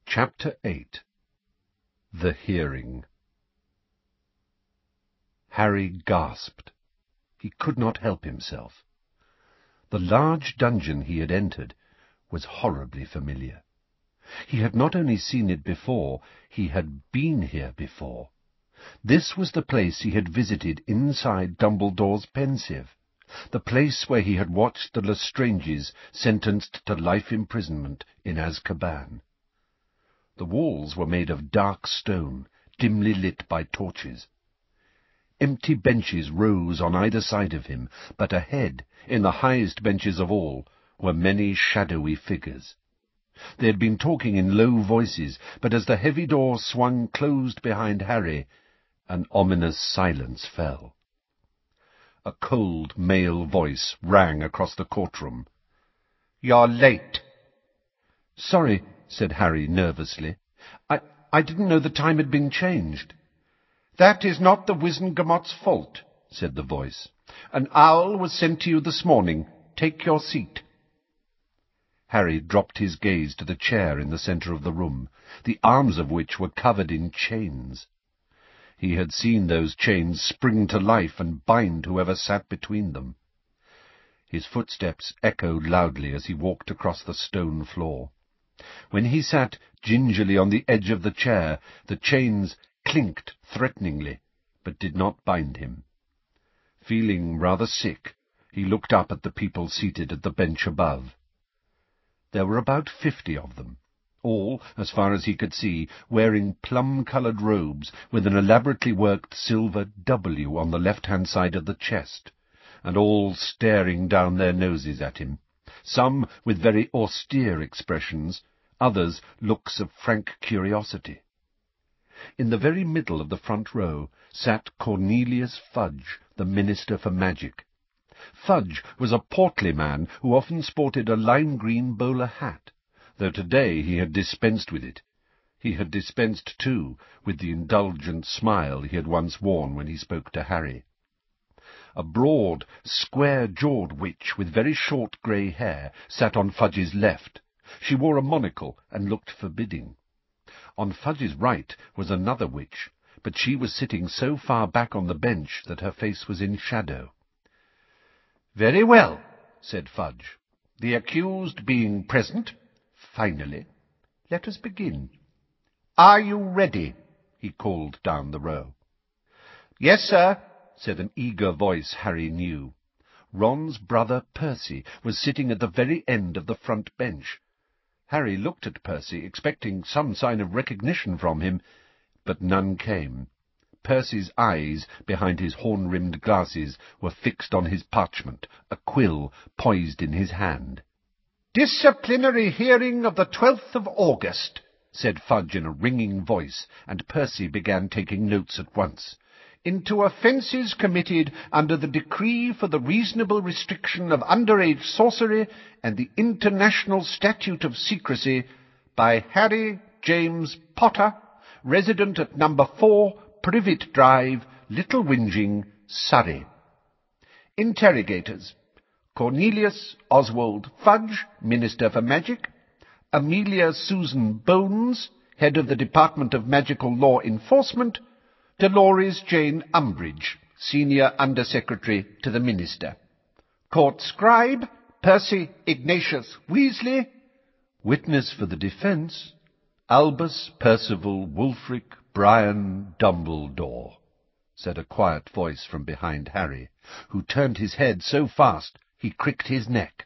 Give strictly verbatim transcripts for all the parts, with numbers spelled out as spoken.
Chapter eight. The Hearing. Harry gasped. He could not help himself. The large dungeon he had entered was horribly familiar. He had not only seen it before, he had been here before. This was the place he had visited inside Dumbledore's Pensieve, the place where he had watched the Lestranges sentenced to life imprisonment in Azkaban. The walls were made of dark stone, dimly lit by torches. Empty benches rose on either side of him, but ahead, in the highest benches of all, were many shadowy figures. They had been talking in low voices, but as the heavy door swung closed behind Harry, an ominous silence fell. A cold male voice rang across the courtroom. "You're late." "Sorry," said Harry nervously. I, I didn't know the time had been changed." "That is not the Wizengamot's fault," said the voice. "An owl was sent to you this morning. Take your seat." Harry dropped his gaze to the chair in the centre of the room, the arms of which were covered in chains. He had seen those chains spring to life and bind whoever sat between them. His footsteps echoed loudly as he walked across the stone floor. When he sat gingerly on the edge of the chair, the chains clinked threateningly, but did not bind him. Feeling rather sick, he looked up at the people seated at the bench above. There were about fifty of them, all, as far as he could see, wearing plum-coloured robes with an elaborately worked silver W on the left-hand side of the chest, and all staring down their noses at him, some with very austere expressions, others looks of frank curiosity. In the very middle of the front row sat Cornelius Fudge, the Minister for Magic. Fudge was a portly man who often sported a lime-green bowler hat, though today he had dispensed with it. He had dispensed, too, with the indulgent smile he had once worn when he spoke to Harry. A broad, square-jawed witch with very short grey hair sat on Fudge's left. She wore a monocle and looked forbidding. On Fudge's right was another witch, but she was sitting so far back on the bench that her face was in shadow. "Very well," said Fudge. "The accused being present, finally, let us begin. Are you ready?" he called down the row. "Yes, sir," said an eager voice Harry knew. Ron's brother Percy was sitting at the very end of the front bench. Harry looked at Percy, expecting some sign of recognition from him, but none came. Percy's eyes, behind his horn-rimmed glasses, were fixed on his parchment, a quill poised in his hand. "Disciplinary hearing of the twelfth of August," said Fudge in a ringing voice, and Percy began taking notes at once. "Into offences committed under the decree for the reasonable restriction of underage sorcery and the International Statute of Secrecy by Harry James Potter, resident at number four, Privet Drive, Little Whinging, Surrey. Interrogators: Cornelius Oswald Fudge, Minister for Magic; Amelia Susan Bones, Head of the Department of Magical Law Enforcement; Dolores Jane Umbridge, Senior Under-Secretary to the Minister. Court Scribe, Percy Ignatius Weasley. Witness for the defence, Albus Percival Wulfric Brian Dumbledore," said a quiet voice from behind Harry, who turned his head so fast he cricked his neck.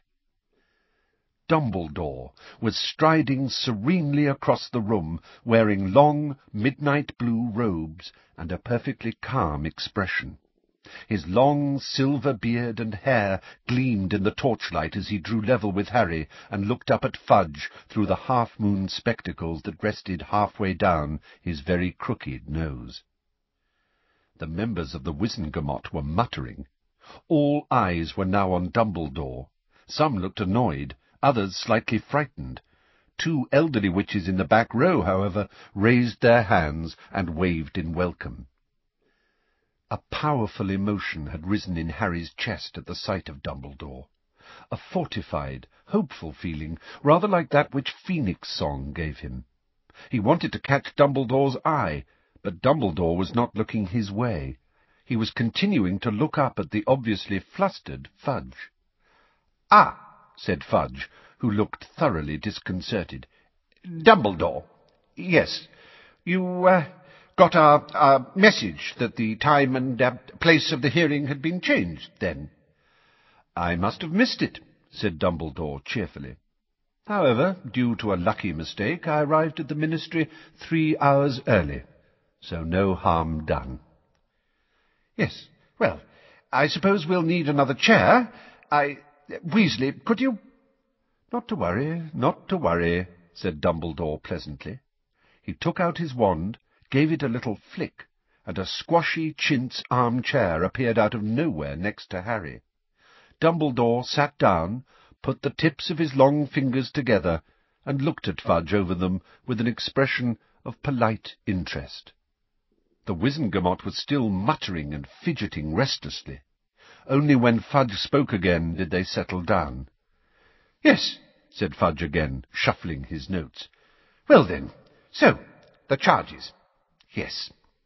Dumbledore was striding serenely across the room, wearing long, midnight-blue robes and a perfectly calm expression. His long silver beard and hair gleamed in the torchlight as he drew level with Harry and looked up at Fudge through the half-moon spectacles that rested halfway down his very crooked nose. The members of the Wizengamot were muttering. All eyes were now on Dumbledore. Some looked annoyed, others slightly frightened. Two elderly witches in the back row, however, raised their hands and waved in welcome. A powerful emotion had risen in Harry's chest at the sight of Dumbledore, a fortified, hopeful feeling, rather like that which Phoenix Song gave him. He wanted to catch Dumbledore's eye, but Dumbledore was not looking his way. He was continuing to look up at the obviously flustered Fudge. "Ah," said Fudge, who looked thoroughly disconcerted. "Dumbledore. Yes. You, uh, got our, our message that the time and uh, place of the hearing had been changed, then?" "I must have missed it," said Dumbledore cheerfully. "However, due to a lucky mistake, I arrived at the Ministry three hours early, so no harm done." "Yes, well, I suppose we'll need another chair. I... Weasley, could you—" "Not to worry, not to worry," said Dumbledore pleasantly. He took out his wand, gave it a little flick, and a squashy chintz armchair appeared out of nowhere next to Harry. Dumbledore sat down, put the tips of his long fingers together, and looked at Fudge over them with an expression of polite interest. The Wizengamot was still muttering and fidgeting restlessly. Only when Fudge spoke again did they settle down. "Yes," said Fudge again, shuffling his notes. "Well then, so, the charges. Yes."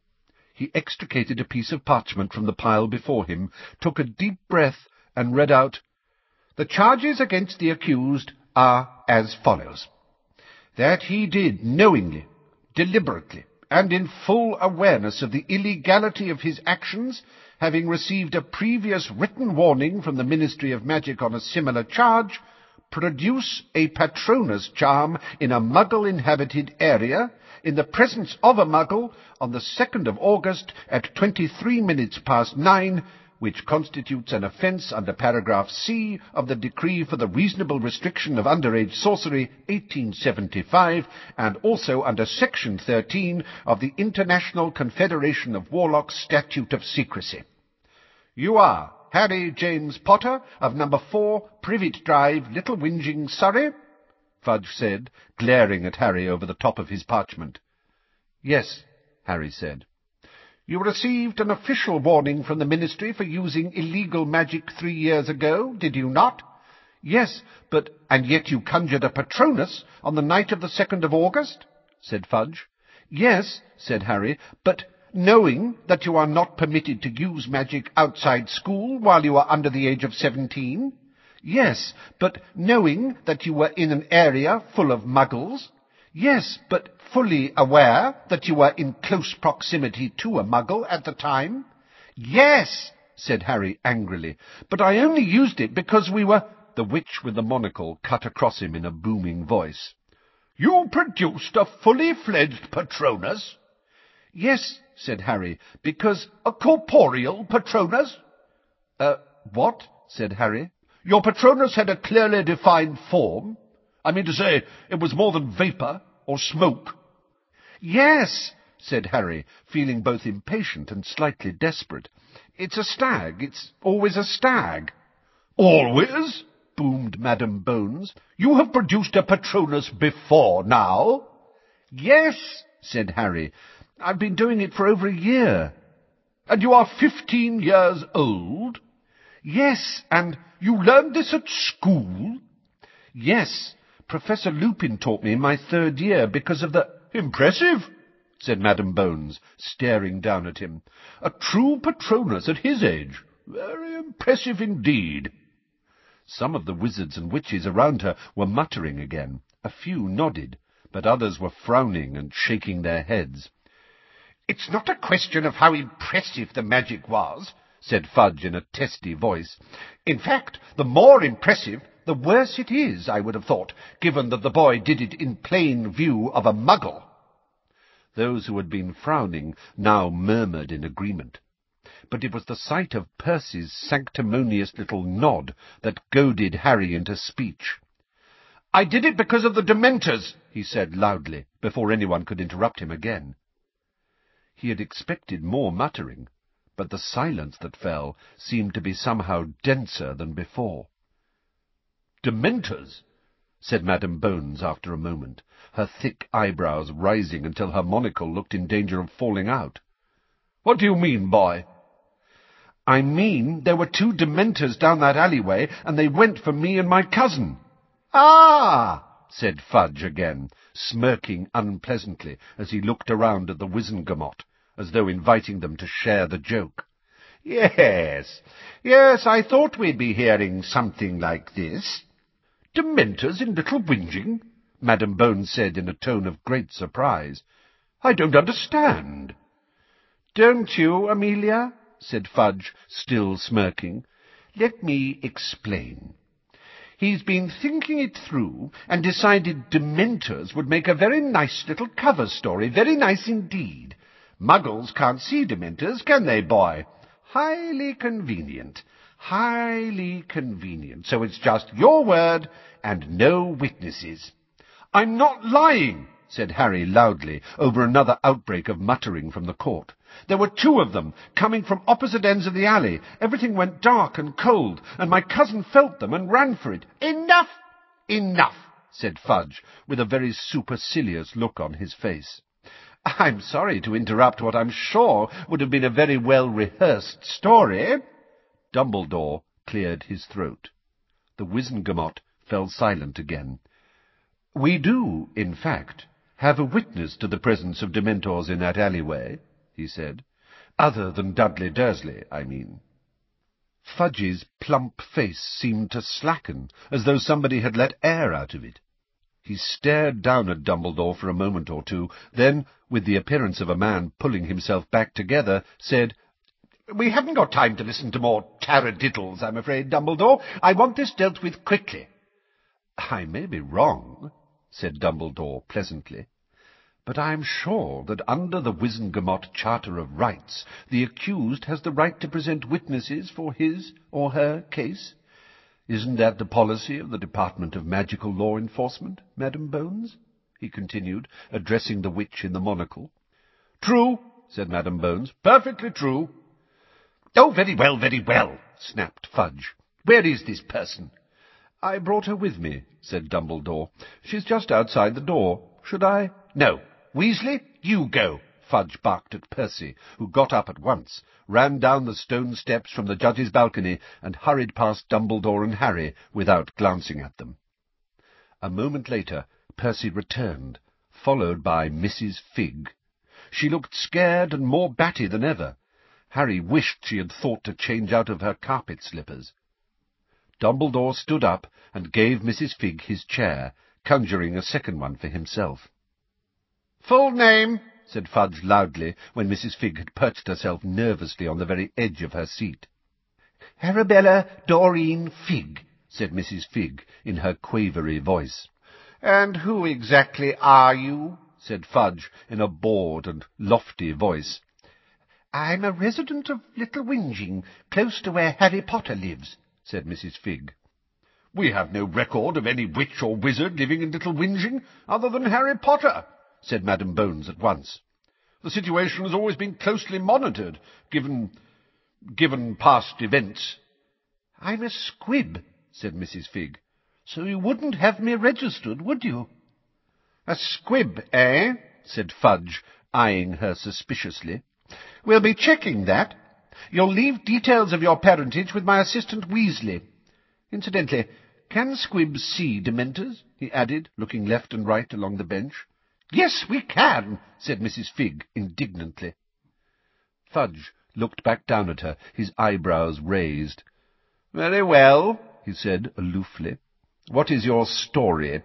He extricated a piece of parchment from the pile before him, took a deep breath, and read out, "The charges against the accused are as follows. That he did knowingly, deliberately, and in full awareness of the illegality of his actions, having received a previous written warning from the Ministry of Magic on a similar charge, produce a Patronus charm in a Muggle-inhabited area, in the presence of a Muggle, on the second of August at twenty-three minutes past nine, which constitutes an offence under paragraph C of the Decree for the Reasonable Restriction of Underage Sorcery, eighteen seventy-five, and also under section thirteen of the International Confederation of Warlocks Statute of Secrecy. You are Harry James Potter of number four, Privet Drive, Little Whinging, Surrey?" Fudge said, glaring at Harry over the top of his parchment. "Yes," Harry said. "You received an official warning from the Ministry for using illegal magic three years ago, did you not?" "Yes, but—" "And yet you conjured a Patronus on the night of the second of August?" said Fudge. "Yes," said Harry, "but knowing that you are not permitted to use magic outside school while you are under the age of seventeen?" "Yes, but knowing that you were in an area full of Muggles?" "Yes, but fully aware that you were in close proximity to a Muggle at the time?" "Yes," said Harry angrily, "but I only used it because we were—" The witch with the monocle cut across him in a booming voice. "You produced a fully fledged Patronus?" "Yes," said Harry, "because—" "A corporeal Patronus?" Uh, what?" said Harry. "Your Patronus had a clearly defined form? I mean to say, it was more than vapour or smoke?" "Yes," said Harry, feeling both impatient and slightly desperate. "It's a stag. It's always a stag." "Always?" boomed Madam Bones. "You have produced a Patronus before now?" "Yes," said Harry. "I've been doing it for over a year." "And you are fifteen years old?" "Yes, and—" "You learned this at school?" "Yes. Professor Lupin taught me in my third year because of the—" "Impressive," said Madam Bones, staring down at him. "A true Patronus at his age. Very impressive indeed." Some of the wizards and witches around her were muttering again. A few nodded, but others were frowning and shaking their heads. "It's not a question of how impressive the magic was," said Fudge in a testy voice. "In fact, the more impressive, the worse it is, I would have thought, given that the boy did it in plain view of a Muggle." Those who had been frowning now murmured in agreement. But it was the sight of Percy's sanctimonious little nod that goaded Harry into speech. "I did it because of the Dementors," he said loudly, before anyone could interrupt him again. He had expected more muttering, but the silence that fell seemed to be somehow denser than before. "Dementors?" said Madam Bones after a moment, her thick eyebrows rising until her monocle looked in danger of falling out. "What do you mean, boy?" "I mean there were two Dementors down that alleyway, and they went for me and my cousin." "Ah!" said Fudge again, smirking unpleasantly as he looked around at the Wizengamot, as though inviting them to share the joke. Yes, yes, I thought we'd be hearing something like this. Dementors in Little Whinging? Madam Bones said in a tone of great surprise. I don't understand. Don't you, Amelia? Said Fudge, still smirking. Let me explain. He's been thinking it through and decided Dementors would make a very nice little cover story, very nice indeed. Muggles can't see Dementors, can they, boy? Highly convenient, highly convenient. So it's just your word and no witnesses. I'm not lying, said Harry loudly, over another outbreak of muttering from the court. There were two of them, coming from opposite ends of the alley. Everything went dark and cold, and my cousin felt them and ran for it. Enough! Enough! Said Fudge, with a very supercilious look on his face. I'm sorry to interrupt what I'm sure would have been a very well-rehearsed story. Dumbledore cleared his throat. The Wizengamot fell silent again. We do, in fact, have a witness to the presence of Dementors in that alleyway, he said. Other than Dudley Dursley, I mean. Fudge's plump face seemed to slacken, as though somebody had let air out of it. He stared down at Dumbledore for a moment or two, then, with the appearance of a man pulling himself back together, said, We haven't got time to listen to more taradiddles, I'm afraid, Dumbledore. I want this dealt with quickly. I may be wrong, said Dumbledore pleasantly, but I am sure that under the Wizengamot Charter of Rights the accused has the right to present witnesses for his or her case. Isn't that the policy of the Department of Magical Law Enforcement, Madam Bones? He continued, addressing the witch in the monocle. True, said Madam Bones, perfectly true. Oh, very well, very well, snapped Fudge. Where is this person? I brought her with me, said Dumbledore. She's just outside the door. Should I? No. Weasley, you go, Fudge barked at Percy, who got up at once, ran down the stone steps from the judge's balcony, and hurried past Dumbledore and Harry without glancing at them. A moment later, Percy returned, followed by Missus Figg. She looked scared and more batty than ever. Harry wished she had thought to change out of her carpet slippers. Dumbledore stood up and gave Missus Figg his chair, conjuring a second one for himself. Full name, said Fudge loudly, when Missus Figg had perched herself nervously on the very edge of her seat. Arabella Doreen Figg, said Missus Figg in her quavery voice. And who exactly are you? said Fudge in a bored and lofty voice. I'm a resident of Little Whinging, close to where Harry Potter lives, said Missus Figg. We have no record of any witch or wizard living in Little Whinging other than Harry Potter, said Madam Bones at once. The situation has always been closely monitored, given... given past events. I'm a squib, said Missus Figg. So you wouldn't have me registered, would you? A squib, eh? said Fudge, eyeing her suspiciously. We'll be checking that. You'll leave details of your parentage with my assistant Weasley. Incidentally, can squibs see Dementors? He added, looking left and right along the bench. Yes, we can, said Missus Figg indignantly. Fudge looked back down at her, his eyebrows raised. Very well, he said aloofly. What is your story?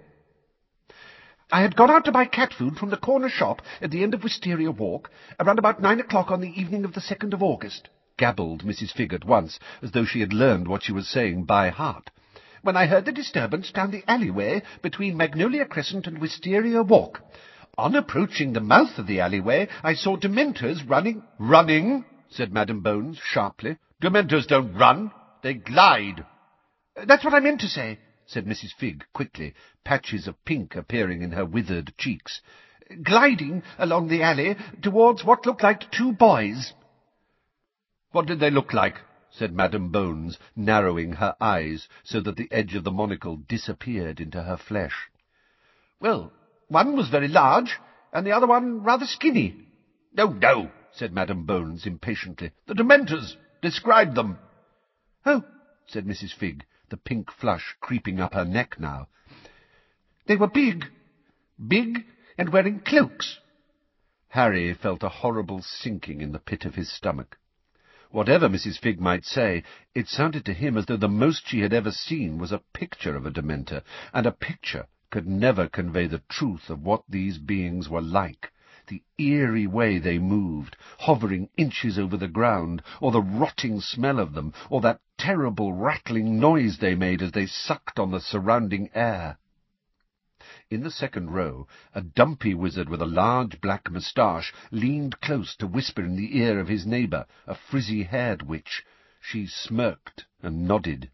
I had gone out to buy cat food from the corner shop at the end of Wisteria Walk, around about nine o'clock on the evening of the second of August, gabbled Missus Figg at once, as though she had learned what she was saying by heart, when I heard the disturbance down the alleyway between Magnolia Crescent and Wisteria Walk. On approaching the mouth of the alleyway, I saw Dementors running... Running, said Madam Bones sharply. Dementors don't run, they glide. That's what I meant to say, said Missus Figg quickly, patches of pink appearing in her withered cheeks. Gliding along the alley towards what looked like two boys. What did they look like? Said Madam Bones, narrowing her eyes so that the edge of the monocle disappeared into her flesh. Well, one was very large, and the other one rather skinny. No, no, said Madam Bones impatiently. The Dementors. Describe them. Oh, said Missus Figg, the pink flush creeping up her neck now. They were big, big and wearing cloaks. Harry felt a horrible sinking in the pit of his stomach. Whatever Missus Figg might say, it sounded to him as though the most she had ever seen was a picture of a Dementor, and a picture could never convey the truth of what these beings were like, the eerie way they moved, hovering inches over the ground, or the rotting smell of them, or that terrible rattling noise they made as they sucked on the surrounding air. In the second row, a dumpy wizard with a large black moustache leaned close to whisper in the ear of his neighbour, a frizzy-haired witch. She smirked and nodded.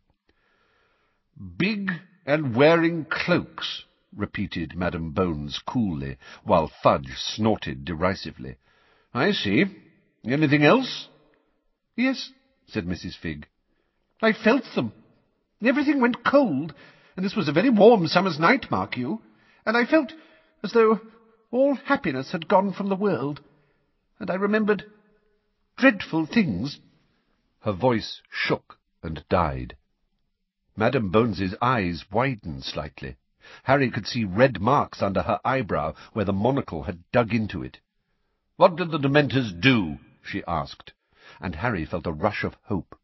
"Big and wearing cloaks," repeated Madam Bones coolly, while Fudge snorted derisively. "I see. Anything else?" "Yes," said Missus Figg. "I felt them. Everything went cold, and this was a very warm summer's night, mark you, and I felt as though all happiness had gone from the world, and I remembered dreadful things." Her voice shook and died. Madam Bones's eyes widened slightly. Harry could see red marks under her eyebrow where the monocle had dug into it. "What did the Dementors do?" she asked, and Harry felt a rush of hope.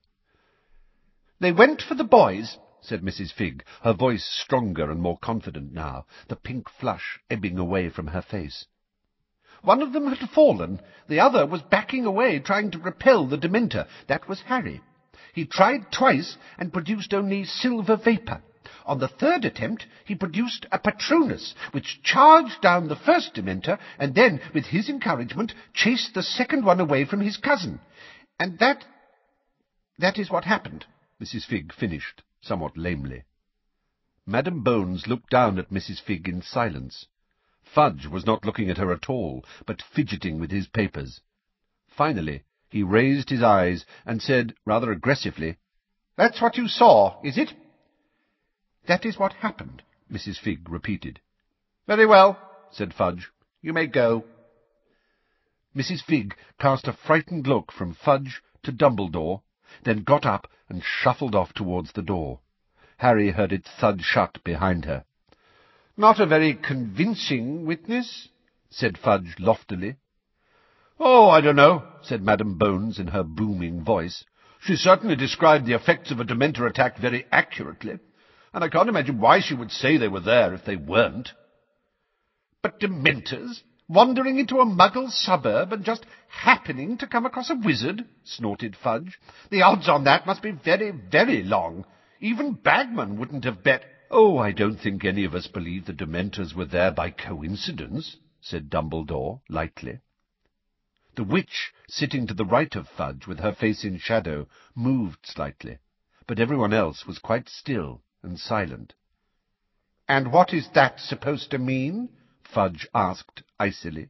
"They went for the boys," said Missus Figg, her voice stronger and more confident now, the pink flush ebbing away from her face. "One of them had fallen. The other was backing away, trying to repel the Dementor. That was Harry. He tried twice and produced only silver vapour. On the third attempt he produced a Patronus, which charged down the first Dementor, and then, with his encouragement, chased the second one away from his cousin. And that... that is what happened," Missus Figg finished, somewhat lamely. Madam Bones looked down at Missus Figg in silence. Fudge was not looking at her at all, but fidgeting with his papers. Finally, he raised his eyes and said, rather aggressively, "That's what you saw, is it?" "That is what happened," Missus Figg repeated. "Very well," said Fudge. "You may go." Missus Figg cast a frightened look from Fudge to Dumbledore, then got up and shuffled off towards the door. Harry heard it thud shut behind her. "Not a very convincing witness," said Fudge loftily. "Oh, I don't know," said Madam Bones in her booming voice. "She certainly described the effects of a Dementor attack very accurately, and I can't imagine why she would say they were there if they weren't." "But Dementors, wandering into a Muggle suburb and just happening to come across a wizard?" snorted Fudge. "The odds on that must be very, very long. Even Bagman wouldn't have bet—" "Oh, I don't think any of us believe the Dementors were there by coincidence," said Dumbledore lightly. The witch, sitting to the right of Fudge with her face in shadow, moved slightly, but everyone else was quite still and silent. "And what is that supposed to mean?" Fudge asked icily.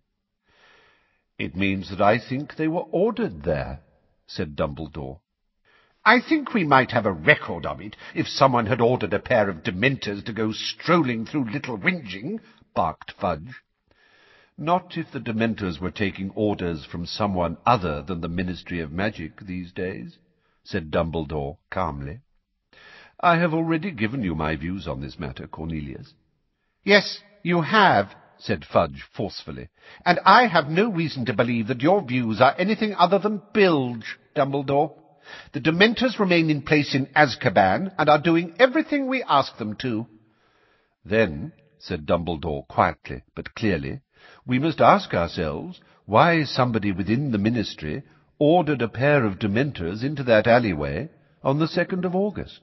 "It means that I think they were ordered there," said Dumbledore. "I think we might have a record of it if someone had ordered a pair of Dementors to go strolling through Little Whinging," barked Fudge. "Not if the Dementors were taking orders from someone other than the Ministry of Magic these days," said Dumbledore calmly. "I have already given you my views on this matter, Cornelius." "Yes, you have," said Fudge forcefully, "and I have no reason to believe that your views are anything other than bilge, Dumbledore. The Dementors remain in place in Azkaban and are doing everything we ask them to." "Then," said Dumbledore quietly but clearly, "we must ask ourselves why somebody within the Ministry ordered a pair of Dementors into that alleyway on the second of August."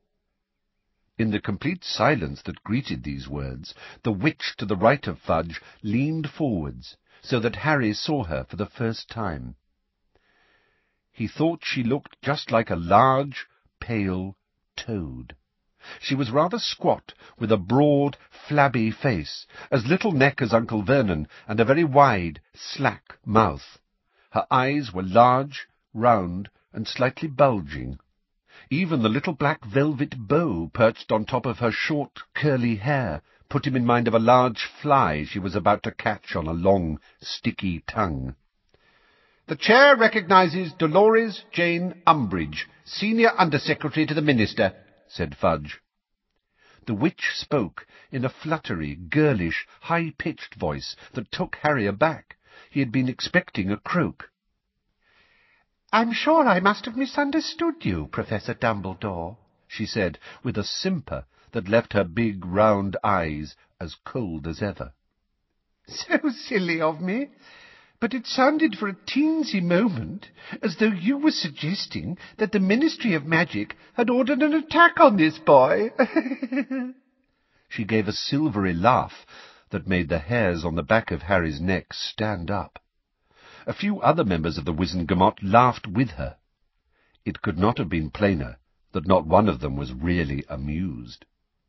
In the complete silence that greeted these words, the witch to the right of Fudge leaned forwards, so that Harry saw her for the first time. He thought she looked just like a large, pale toad. She was rather squat, with a broad, flabby face, as little neck as Uncle Vernon, and a very wide, slack mouth. Her eyes were large, round, and slightly bulging. Even the little black velvet bow perched on top of her short, curly hair put him in mind of a large fly she was about to catch on a long, sticky tongue. "The Chair recognises Dolores Jane Umbridge, Senior Under-Secretary to the Minister," said Fudge. The witch spoke in a fluttery, girlish, high-pitched voice that took Harry aback. He had been expecting a croak. "I'm sure I must have misunderstood you, Professor Dumbledore," she said, with a simper that left her big, round eyes as cold as ever. "So silly of me. But it sounded for a teensy moment as though you were suggesting that the Ministry of Magic had ordered an attack on this boy." She gave a silvery laugh that made the hairs on the back of Harry's neck stand up. A few other members of the Wizengamot laughed with her. It could not have been plainer that not one of them was really amused.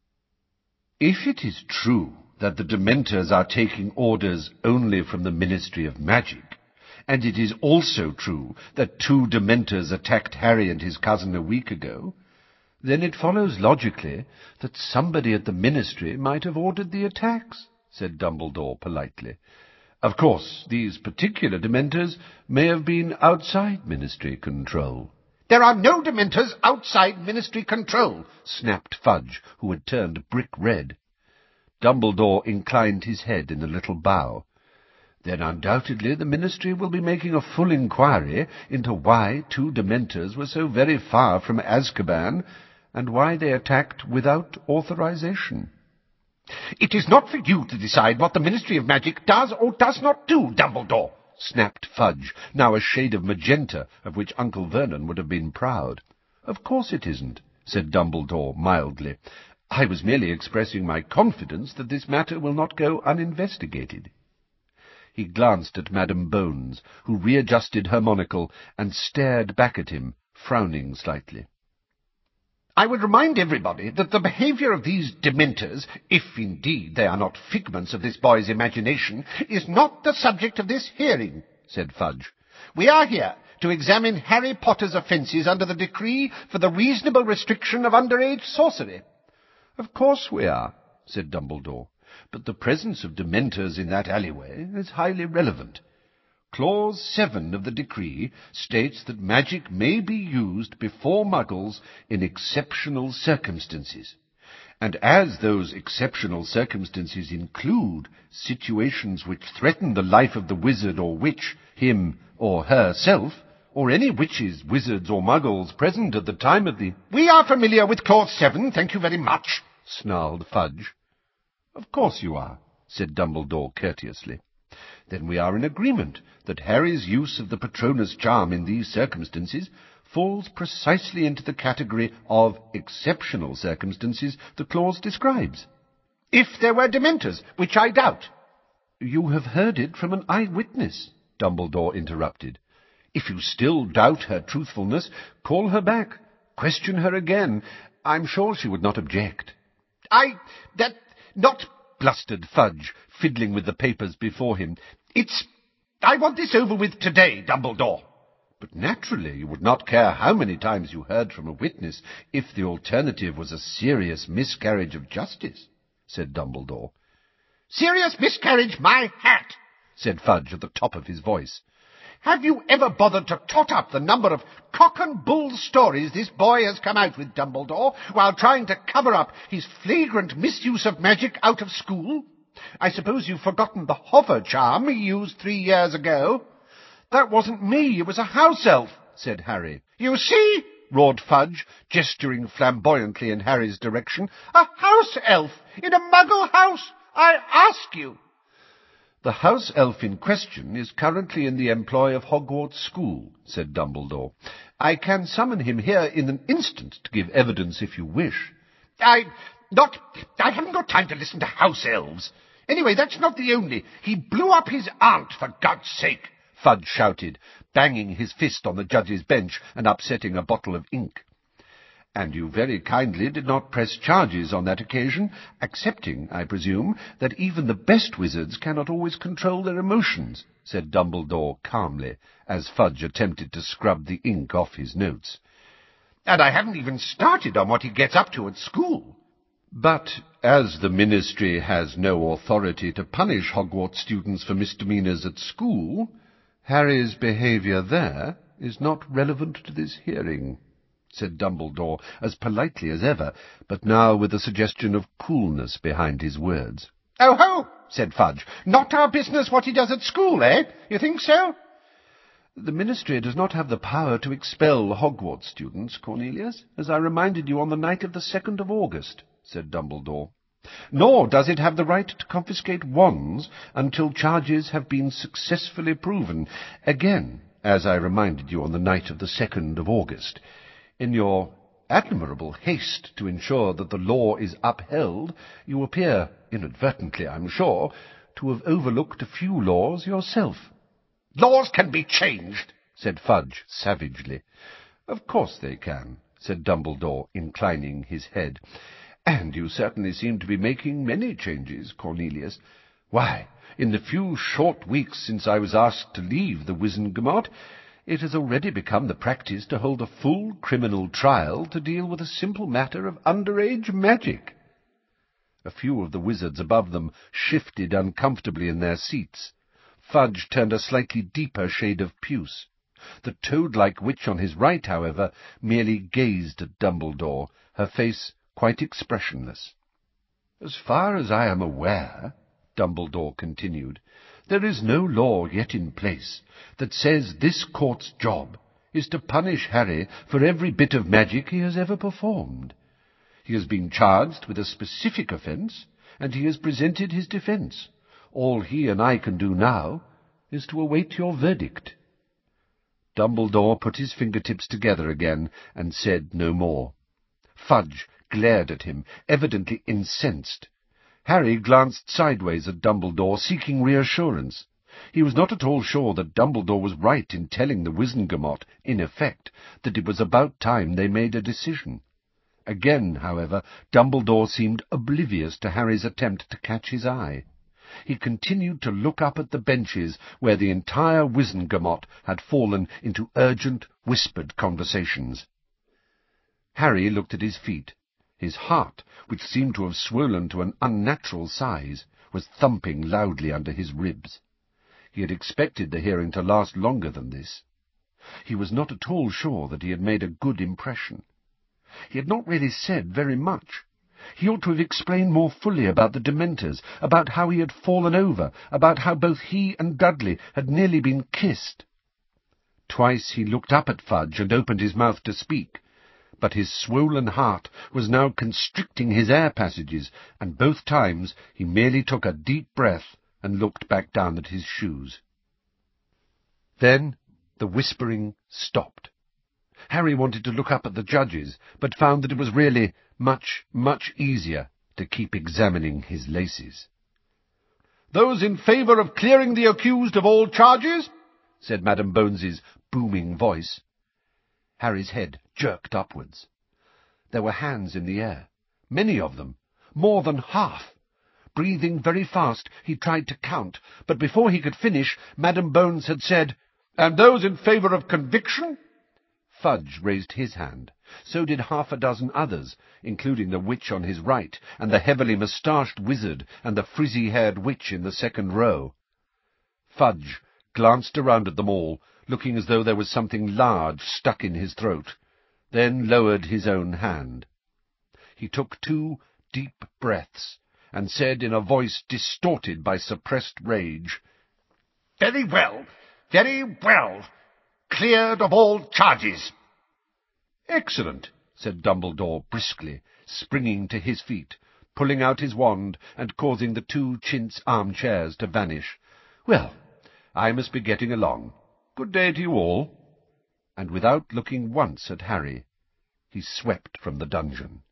"If it is true that the Dementors are taking orders only from the Ministry of Magic, and it is also true that two Dementors attacked Harry and his cousin a week ago, then it follows logically that somebody at the Ministry might have ordered the attacks," said Dumbledore politely. "Of course, these particular Dementors may have been outside Ministry control." "There are no Dementors outside Ministry control," snapped Fudge, who had turned brick red. Dumbledore inclined his head in a little bow. "Then undoubtedly the Ministry will be making a full inquiry into why two Dementors were so very far from Azkaban, and why they attacked without authorization." "It is not for you to decide what the Ministry of Magic does or does not do, Dumbledore," snapped Fudge, now a shade of magenta, of which Uncle Vernon would have been proud. "Of course it isn't," said Dumbledore mildly. "I was merely expressing my confidence that this matter will not go uninvestigated." He glanced at Madame Bones, who readjusted her monocle and stared back at him, frowning slightly. "I would remind everybody that the behaviour of these Dementors, if indeed they are not figments of this boy's imagination, is not the subject of this hearing," said Fudge. "We are here to examine Harry Potter's offences under the decree for the reasonable restriction of underage sorcery." "Of course we are," said Dumbledore, "but the presence of Dementors in that alleyway is highly relevant. Clause seven of the decree states that magic may be used before Muggles in exceptional circumstances, and as those exceptional circumstances include situations which threaten the life of the wizard or witch, him or herself, or any witches, wizards, or Muggles present at the time of the—" "We are familiar with Clause seven, thank you very much," snarled Fudge. "Of course you are," said Dumbledore courteously. "Then we are in agreement that Harry's use of the Patronus charm in these circumstances falls precisely into the category of exceptional circumstances the clause describes." "If there were Dementors, which I doubt." "You have heard it from an eyewitness," Dumbledore interrupted. "If you still doubt her truthfulness, call her back. Question her again. I'm sure she would not object." I... that... not... blustered Fudge, fiddling with the papers before him. "It's... I want this over with today, Dumbledore." "But naturally you would not care how many times you heard from a witness if the alternative was a serious miscarriage of justice," said Dumbledore. "Serious miscarriage, my hat!" said Fudge at the top of his voice. "Have you ever bothered to tot up the number of cock and bull stories this boy has come out with, Dumbledore, while trying to cover up his flagrant misuse of magic out of school? I suppose you've forgotten the hover charm he used three years ago." "That wasn't me, it was a house elf," said Harry. "You see," roared Fudge, gesturing flamboyantly in Harry's direction. "A house elf in a Muggle house, I ask you." "The house elf in question is currently in the employ of Hogwarts School," said Dumbledore. "I can summon him here in an instant to give evidence if you wish." I... not... I haven't got time to listen to house elves. Anyway, that's not the only. He blew up his aunt, for God's sake," Fudge shouted, banging his fist on the judge's bench and upsetting a bottle of ink. "And you very kindly did not press charges on that occasion, accepting, I presume, that even the best wizards cannot always control their emotions," said Dumbledore calmly, as Fudge attempted to scrub the ink off his notes. "And I haven't even started on what he gets up to at school." "But as the Ministry has no authority to punish Hogwarts students for misdemeanours at school, Harry's behaviour there is not relevant to this hearing," said Dumbledore, as politely as ever, but now with a suggestion of coolness behind his words. "Oh, ho!" said Fudge. "Not our business what he does at school, eh? You think so?" "The Ministry does not have the power to expel Hogwarts students, Cornelius, as I reminded you on the night of the second of August," said Dumbledore. "Nor does it have the right to confiscate wands until charges have been successfully proven. Again, as I reminded you on the night of the second of August, in your admirable haste to ensure that the law is upheld, you appear, inadvertently, I'm sure, to have overlooked a few laws yourself." "Laws can be changed," said Fudge savagely. "Of course they can," said Dumbledore, inclining his head. "And you certainly seem to be making many changes, Cornelius. Why, in the few short weeks since I was asked to leave the Wizengamot, it has already become the practice to hold a full criminal trial to deal with a simple matter of underage magic." A few of the wizards above them shifted uncomfortably in their seats. Fudge turned a slightly deeper shade of puce. The toad-like witch on his right, however, merely gazed at Dumbledore, her face quite expressionless. "As far as I am aware," Dumbledore continued, "there is no law yet in place that says this court's job is to punish Harry for every bit of magic he has ever performed. He has been charged with a specific offence, and he has presented his defence. All he and I can do now is to await your verdict." Dumbledore put his fingertips together again and said no more. Fudge glared at him, evidently incensed. Harry glanced sideways at Dumbledore, seeking reassurance. He was not at all sure that Dumbledore was right in telling the Wizengamot, in effect, that it was about time they made a decision. Again, however, Dumbledore seemed oblivious to Harry's attempt to catch his eye. He continued to look up at the benches where the entire Wizengamot had fallen into urgent, whispered conversations. Harry looked at his feet. His heart, which seemed to have swollen to an unnatural size, was thumping loudly under his ribs. He had expected the hearing to last longer than this. He was not at all sure that he had made a good impression. He had not really said very much. He ought to have explained more fully about the Dementors, about how he had fallen over, about how both he and Dudley had nearly been kissed. Twice he looked up at Fudge and opened his mouth to speak, but his swollen heart was now constricting his air passages, and both times he merely took a deep breath and looked back down at his shoes. Then the whispering stopped. Harry wanted to look up at the judges, but found that it was really much, much easier to keep examining his laces. "Those in favour of clearing the accused of all charges?" said Madam Bones's booming voice. Harry's head jerked upwards. There were hands in the air, many of them, more than half. Breathing very fast, he tried to count, but before he could finish, Madam Bones had said, "And those in favour of conviction?" Fudge raised his hand. So did half a dozen others, including the witch on his right, and the heavily moustached wizard, and the frizzy-haired witch in the second row. Fudge glanced around at them all, looking as though there was something large stuck in his throat, then lowered his own hand. He took two deep breaths, and said in a voice distorted by suppressed rage, "Very well, very well. Cleared of all charges." "Excellent," said Dumbledore briskly, springing to his feet, pulling out his wand, and causing the two chintz armchairs to vanish. "Well, I must be getting along. Good day to you all." And without looking once at Harry, he swept from the dungeon.